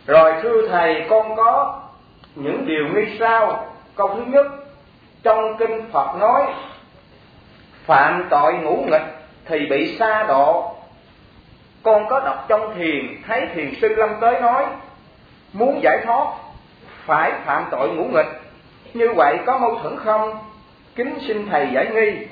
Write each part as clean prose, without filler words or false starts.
Rồi thưa thầy, con có những điều nghi sau. Câu thứ nhất, trong kinh Phật nói phạm tội ngũ nghịch thì bị sa độ. Con có đọc trong thiền, thấy thiền sư Lâm Tới nói muốn giải thoát phải phạm tội ngũ nghịch. Như vậy có mâu thuẫn không? Kính xin thầy giải nghi.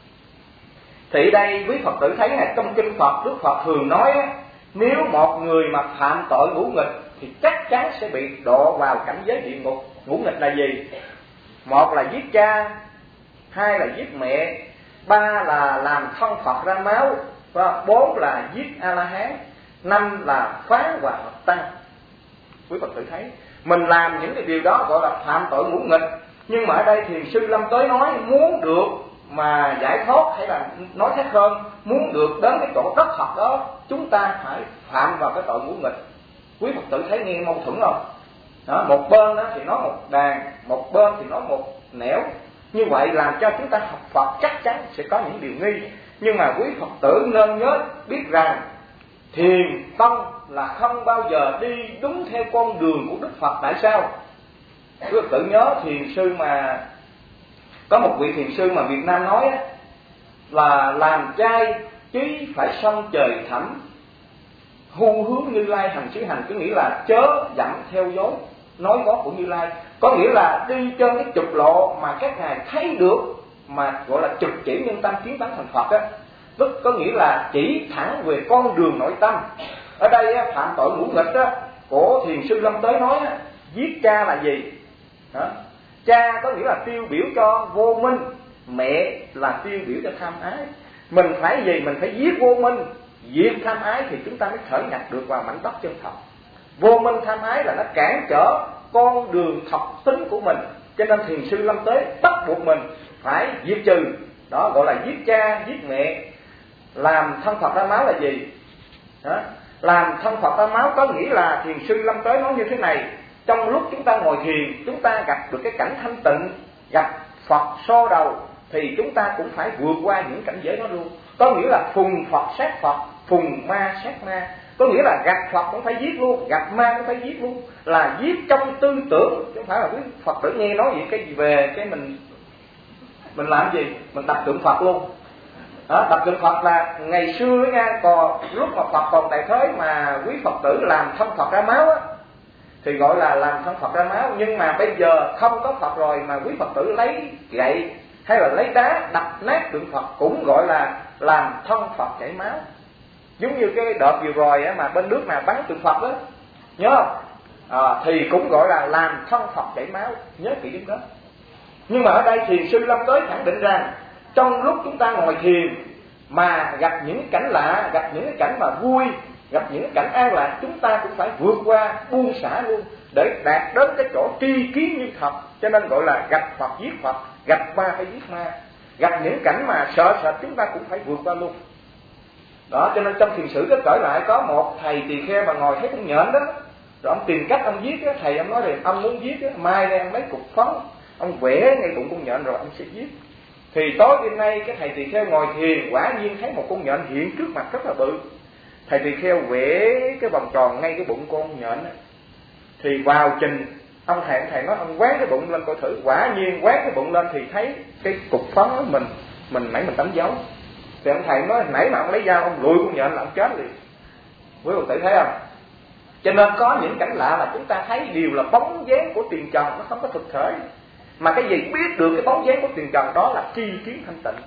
Thì đây quý Phật tử thấy này, trong kinh Phật Đức Phật thường nói nếu một người mà phạm tội ngũ nghịch thì chắc chắn sẽ bị độ vào cảnh giới địa ngục. Ngũ nghịch là gì? Một là giết cha, hai là giết mẹ, ba là làm thân Phật ra máu, bốn là giết A-la-hán, năm là phá hòa hợp tăng. Quý Phật tử thấy mình làm những cái điều đó gọi là phạm tội ngũ nghịch. Nhưng mà ở đây thiền sư Lâm Tới nói muốn được mà giải thoát, hay là nói khác hơn, muốn được đến cái chỗ đất Phật đó, chúng ta phải phạm vào cái tội ngũ nghịch. Quý Phật tử thấy nghe mâu thuẫn không? Đó, một bên đó thì nói một đàn, một bên thì nói một nẻo. Như vậy làm cho chúng ta học Phật chắc chắn sẽ có những điều nghi. Nhưng mà quý Phật tử nên nhớ biết rằng thiền tông là không bao giờ đi đúng theo con đường của Đức Phật. Tại sao? Quý Phật tử nhớ thiền sư mà có một vị thiền sư mà Việt Nam nói là làm chay chí phải sông trời thẳm, hu hướng Như Lai hành xứ hành, cứ nghĩa là chớ dặm theo dối nói gót của Như Lai. Có nghĩa là đi trên cái trục lộ mà các ngài thấy được, mà gọi là trực chỉ nhân tâm kiến tánh thành Phật á, tức có nghĩa là chỉ thẳng về con đường nội tâm. Ở đây phạm tội ngũ nghịch của thiền sư Lâm Tới nói giết cha là gì? Cha có nghĩa là tiêu biểu cho vô minh, mẹ là tiêu biểu cho tham ái. Mình phải gì? Mình phải giết vô minh, diệt tham ái thì chúng ta mới khởi nhập được vào mảnh đất chân thật. Vô minh tham ái là nó cản trở con đường thật tính của mình, cho nên thiền sư Lâm Tới bắt buộc mình phải diệt trừ. Đó gọi là giết cha, giết mẹ. Làm thân Phật ra máu là gì? Đó. Làm thân Phật ra máu có nghĩa là thiền sư Lâm Tới nói như thế này: trong lúc chúng ta ngồi thiền, chúng ta gặp được cái cảnh thanh tịnh, gặp Phật so đầu, thì chúng ta cũng phải vượt qua những cảnh giới đó luôn. Có nghĩa là phùng Phật sát Phật, phùng ma sát ma. Có nghĩa là gặp Phật cũng phải giết luôn, gặp ma cũng phải giết luôn. Là giết trong tư tưởng, chứ không phải là quý Phật tử nghe nói vậy cái gì về cái mình làm gì? Mình tập tượng Phật luôn. Đó, tập tượng Phật là ngày xưa nha, còn lúc mà Phật còn tại thế mà quý Phật tử làm thân Phật ra máu á, thì gọi là làm thân Phật ra máu. Nhưng mà bây giờ không có Phật rồi mà quý Phật tử lấy gậy hay là lấy đá đập nát tượng Phật cũng gọi là làm thân Phật chảy máu. Giống như cái đợt vừa rồi mà bên nước nào bắn tượng Phật đó, nhớ không? Thì cũng gọi là làm thân Phật chảy máu. Nhớ kỹ điểm đó. Nhưng mà ở đây thiền sư Lâm Tới khẳng định rằng trong lúc chúng ta ngồi thiền mà gặp những cảnh lạ, gặp những cái cảnh mà vui, gặp những cái cảnh an lạc, chúng ta cũng phải vượt qua, buông xả luôn để đạt đến cái chỗ tri kiến như thật. Cho nên gọi là gặp Phật giết Phật, gặp ma phải giết ma. Gặp những cảnh mà sợ sệt chúng ta cũng phải vượt qua luôn. Đó, cho nên trong thiền sử có kể lại có một thầy tỳ kheo mà ngồi thấy con nhện đó, rồi ông tìm cách ông giết á. Thầy ông nói là ông muốn giết á, mai đây ông lấy cục phấn, ông vẽ ngay bụng con nhện rồi ông sẽ giết. Thì tối đêm nay cái thầy tỳ kheo ngồi thiền, quả nhiên thấy một con nhện hiện trước mặt rất là bự. Thầy tỳ kheo vẽ cái vòng tròn ngay cái bụng con nhện á. Thì vào trình ông thầy nói ông quán cái bụng lên coi thử. Quả nhiên quán cái bụng lên thì thấy cái cục phấn đó mình nãy mình đánh dấu. Thì ông thầy nói nãy mà ông lấy dao ông lùi con nhện là ông chết liền. Quý vị tự thấy không? Cho nên có những cảnh lạ là chúng ta thấy đều là bóng dáng của tiền trần, nó không có thực thể. Mà cái gì biết được cái bóng dáng của tiền trần đó là tri kiến thanh tịnh.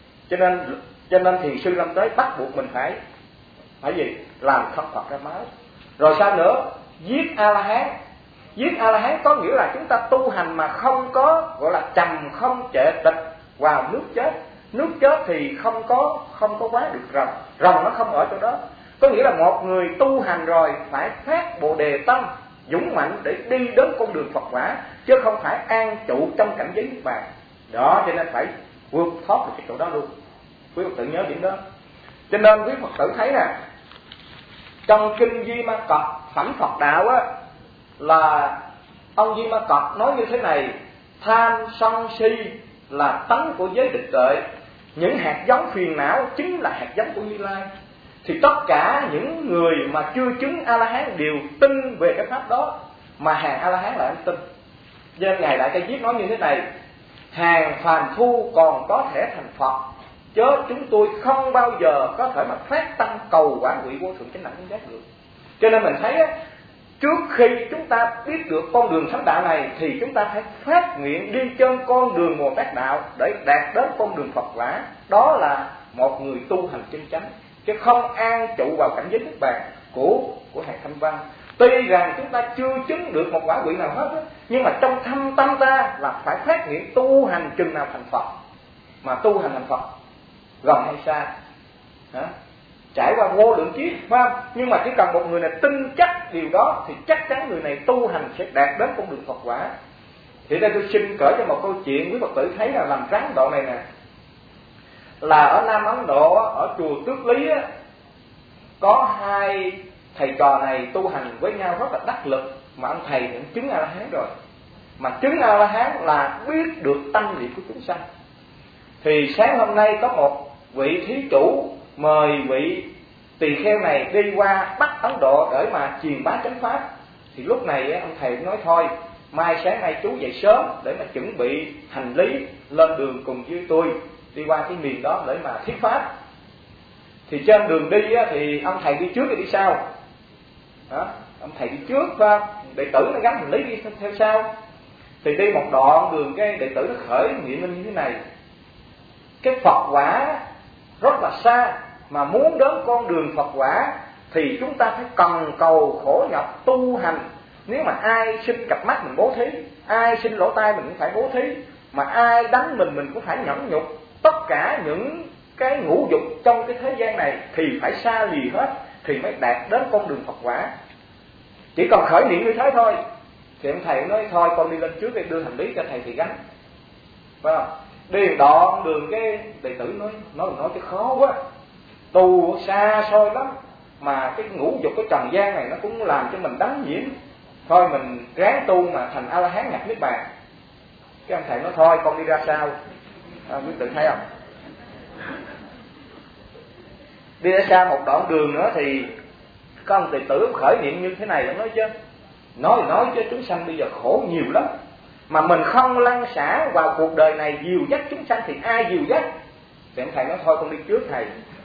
Cho nên thiền sư Lâm Tới bắt buộc mình phải gì? Làm thân Phật ra máu. Rồi sao nữa? Giết A-la-hán. Giết A-la-hán có nghĩa là chúng ta tu hành mà không có gọi là trầm không trệ tịch vào nước chết. Nước chết thì không có quá được rồng. Rồng nó không ở chỗ đó. Có nghĩa là một người tu hành rồi phải phát Bồ Đề tâm dũng mạnh để đi đến con đường Phật quả, chứ không phải an trụ trong cảnh giới niết bàn. Đó, cho nên phải vượt thoát được cái chỗ đó luôn. Quý Phật tử nhớ điểm đó. Cho nên quý Phật tử thấy nè, trong kinh Di Ma Cật phẩm Phật đạo á, là ông Di Ma Cật nói như thế này: tham sân si là tánh của giới địch tuệ, những hạt giống phiền não chính là hạt giống của Như Lai. thì tất cả những người mà chưa chứng A-la-hán đều tin về cái pháp đó, mà hàng A-la-hán lại không tin. Cho nên Ngài Đại Ca Diếp nói như thế này: hàng phàm phu còn có thể thành Phật, chớ chúng tôi không bao giờ có thể mà phát tâm cầu quả vị vô thượng chánh đẳng chánh giác được. Cho nên mình thấy á, trước khi chúng ta biết được con đường thánh đạo này thì chúng ta phải phát nguyện đi trên con đường Bồ Tát đạo để đạt đến con đường Phật quả. Đó là một người tu hành chân chánh, chứ không an trụ vào cảnh giới niết bàn của hàng Thanh Văn. Tuy rằng chúng ta chưa chứng được một quả vị nào hết đó, nhưng mà trong thâm tâm ta là phải phát nguyện tu hành chừng nào thành Phật. Mà tu hành thành Phật gần hay xa, trải qua vô lượng kiếp, phải không? Nhưng mà chỉ cần một người này tin chắc điều đó thì chắc chắn người này tu hành sẽ đạt đến con đường Phật quả. Thì đây tôi xin kể cho một câu chuyện quý Phật tử thấy là làm ráng đoạn này nè. Là ở Nam Ấn Độ, ở chùa Tước Lý á, có hai thầy trò này tu hành với nhau rất là đắc lực, mà ông thầy cũng chứng A-la-hán rồi. Mà chứng A-la-hán là biết được tâm niệm của chúng sanh. Thì sáng hôm nay có một vị thí chủ mời vị tỳ kheo này đi qua Bắc Ấn Độ để mà truyền bá chánh pháp. Thì lúc này ông thầy nói thôi, mai sáng nay chú dậy sớm để mà chuẩn bị hành lý lên đường cùng với tôi đi qua cái miền đó để mà thuyết pháp. Thì trên đường đi thì ông thầy đi trước hay đi sau? Đó, ông thầy đi trước và đệ tử nó gắn hành lý đi theo sau. Thì đi một đoạn đường cái đệ tử nó khởi niệm lên như thế này: cái Phật quả rất là xa, mà muốn đến con đường Phật quả thì chúng ta phải cần cầu khổ nhọc tu hành. Nếu mà ai sinh cặp mắt mình bố thí, ai sinh lỗ tai mình cũng phải bố thí, mà ai đánh mình cũng phải nhẫn nhục. Tất cả những cái ngũ dục trong cái thế gian này thì phải xa lìa hết thì mới đạt đến con đường Phật quả. Chỉ cần khởi niệm như thế thôi. Thì ông thầy nói thôi con đi lên trước để đưa hành lý cho thầy thì gánh, phải không? Đi đoạn đường cái đệ tử nói chứ khó quá, tu xa xôi lắm, mà cái ngũ dục cái trần gian này nó cũng làm cho mình đắm nhiễm. Thôi mình ráng tu mà thành A-la-hán nhập niết bàn. Cái ông thầy nói thôi con đi ra sau. Quý tự thấy không? Đi ra xa một đoạn đường nữa thì có ông đệ tử khởi niệm như thế này, ông nói chứ nói chứ chúng sanh bây giờ khổ nhiều lắm, mà mình không lăn xả vào cuộc đời này dìu dắt chúng sanh thì ai dìu dắt? Thì ông thầy nói thôi con đi trước thầy.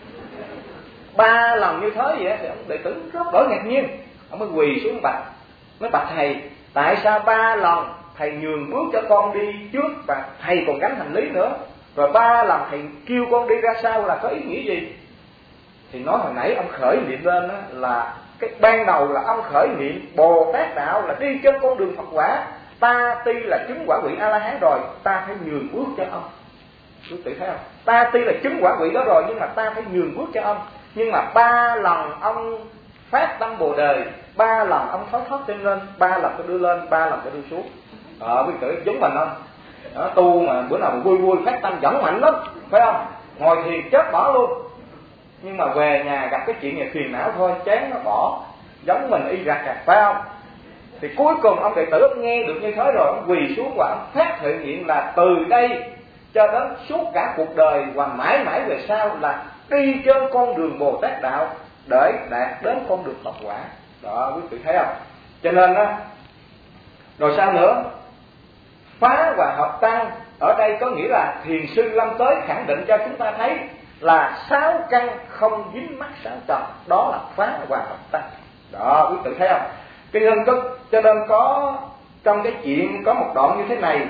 3 lần như thế vậy thì ông đệ tử rất đổi ngạc nhiên. Ông mới quỳ xuống bạch, nói bạch thầy, tại sao 3 lần thầy nhường bước cho con đi trước và thầy còn gánh hành lý nữa, rồi 3 lần thầy kêu con đi ra sau là có ý nghĩa gì? Thì nói hồi nãy ông khởi niệm lên là cái ban đầu là ông khởi niệm Bồ Tát đạo là đi trên con đường Phật quả. Ta tuy là chứng quả vị A-la-hán rồi, ta phải nhường bước cho ông. Quý vị thấy không? Ta tuy là chứng quả vị đó rồi, nhưng mà ta phải nhường bước cho ông. Nhưng mà 3 lần ông phát tâm Bồ đề, 3 lần ông thoát trên lên, 3 lần tôi đưa lên, 3 lần tôi đưa xuống. Quý vị giống mình không? Đó, tu mà bữa nào vui phát tâm dẫn mạnh lắm, phải không? Ngồi thiền chết bỏ luôn. Nhưng mà về nhà gặp cái chuyện này phiền não thôi, chán nó bỏ, giống mình y rặt phải không? Thì cuối cùng ông đệ tử nghe được như thế rồi, ông quỳ xuống và ông phát thể nguyện là từ đây cho đến suốt cả cuộc đời và mãi mãi về sau là đi trên con đường Bồ Tát đạo để đạt đến con đường Phật quả. Đó, quý vị thấy không? Cho nên á, rồi sao nữa? Phá và hợp tăng ở đây có nghĩa là thiền sư Lâm Tới khẳng định cho chúng ta thấy là 6 căn không dính mắc sáu trần, đó là phá và hợp tăng. Đó, quý vị thấy không? Cái nhân thức cho nên có trong cái chuyện có một đoạn như thế này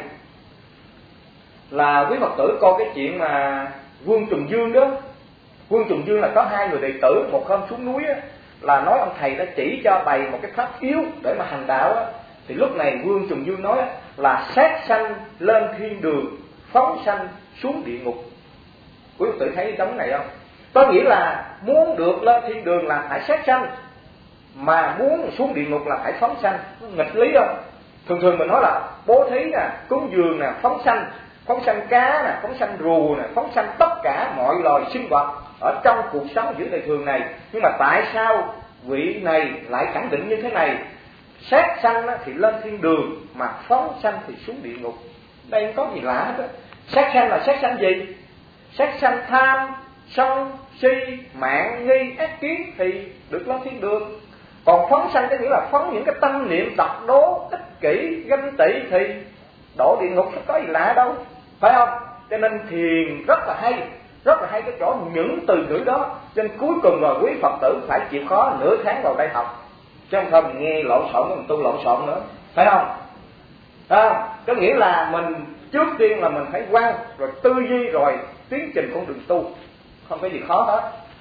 là quý Phật tử coi cái chuyện mà Vương Trùng Dương đó. Vương Trùng Dương là có 2 người đệ tử, một hôm xuống núi á, là nói ông thầy đã chỉ cho bày một cái pháp yếu để mà hành đạo á. Thì lúc này Vương Trùng Dương nói là sát sanh lên thiên đường, phóng sanh xuống địa ngục. Quý Phật tử thấy đống này không? Có nghĩa là muốn được lên thiên đường là phải sát sanh, mà muốn xuống địa ngục là phải phóng sanh. Nghịch lý không? Thường mình nói là bố thí nè, cúng dường nè, phóng sanh cá nè, phóng sanh rùa nè, phóng sanh tất cả mọi loài sinh vật ở trong cuộc sống giữa đời thường này. Nhưng mà tại sao vị này lại khẳng định như thế này? Sát sanh thì lên thiên đường, mà phóng sanh thì xuống địa ngục. Đây không có gì lạ hết. Sát sanh là sát sanh gì? Sát sanh tham, sân, si, mạng, nghi, ác kiến thì được lên thiên đường. Còn phóng sanh có nghĩa là phóng những cái tâm niệm độc đố, ích kỷ, ganh tị thì đổ địa ngục có gì lạ đâu, phải không? Cho nên thiền rất là hay cái chỗ những từ ngữ đó. Cho nên cuối cùng rồi quý Phật tử phải chịu khó nửa tháng vào đây học, chứ không thôi mình nghe lộn xộn, mình tu lộn xộn nữa, phải không? Có nghĩa là mình trước tiên là mình phải quan rồi tư duy rồi tiến trình con đường tu, không có gì khó hết.